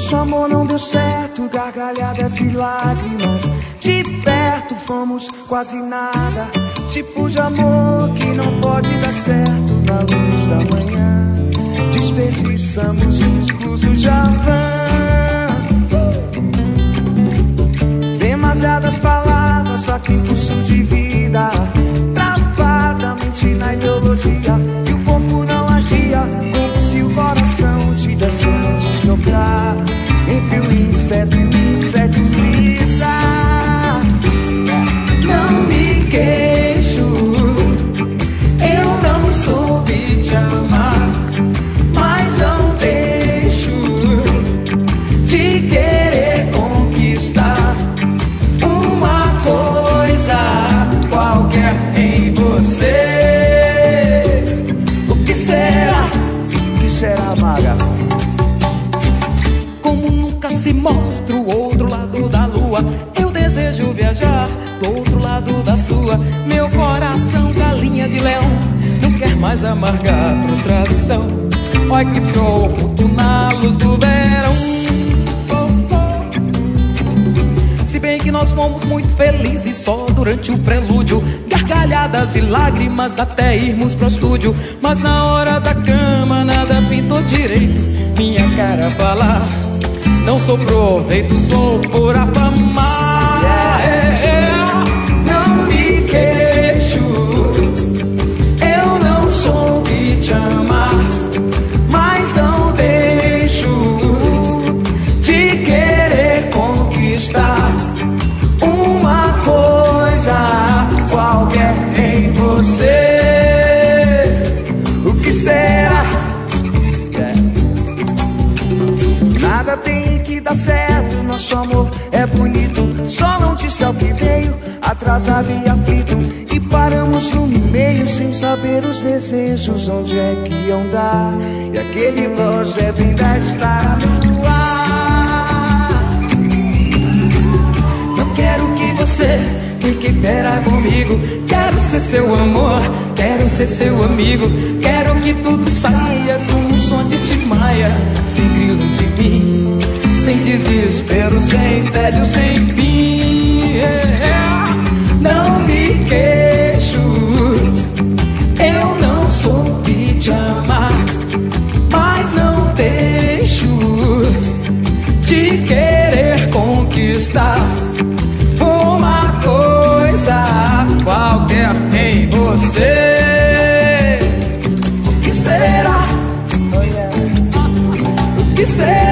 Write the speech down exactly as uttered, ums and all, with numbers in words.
Nosso amor não deu certo, gargalhadas e lágrimas. De perto fomos quase nada, tipo de amor que não pode dar certo na luz da manhã. Desperdiçamos um escuso Javan. Demasiadas palavras, fraco impulso de vida, travadamente na ideologia. E o corpo não agia como se o coração tivesse antes que obrar. Entre o inseto e o inseticida, não me queixo, eu não soube te amar, mas não deixo de querer conquistar uma coisa qualquer em você. O que será? O que será, maga? Como nunca se mostra o outro lado da lua, eu desejo viajar do outro lado da sua. Meu coração, galinha de leão, não quer mais amargar a frustração. Ó eclipse oculto na luz do verão. Se bem que nós fomos muito felizes só durante o prelúdio, gargalhadas e lágrimas até irmos pro estúdio. Mas na hora da cama nada pintou direito, minha cara falar não sou proveito, sou por afamar. Yeah. Não me queixo, eu não soube te amar, mas não deixo de querer conquistar uma coisa qualquer em você. O que será? Nada tem que dar certo, nosso amor é bonito. Só não disse ao que veio, atrasado e aflito. E paramos no meio sem saber os desejos onde é que iam dar. E aquele projeto ainda está no ar. Não quero que você fique fera comigo, quero ser seu amor, quero ser seu amigo. Quero que tudo saia com um som de Timaya, sem grilos de mim, sem desespero, sem tédio, sem fim. Yeah. Não me queixo, eu não soube te amar, mas não deixo de querer conquistar uma coisa qualquer em você. O que será? O que será?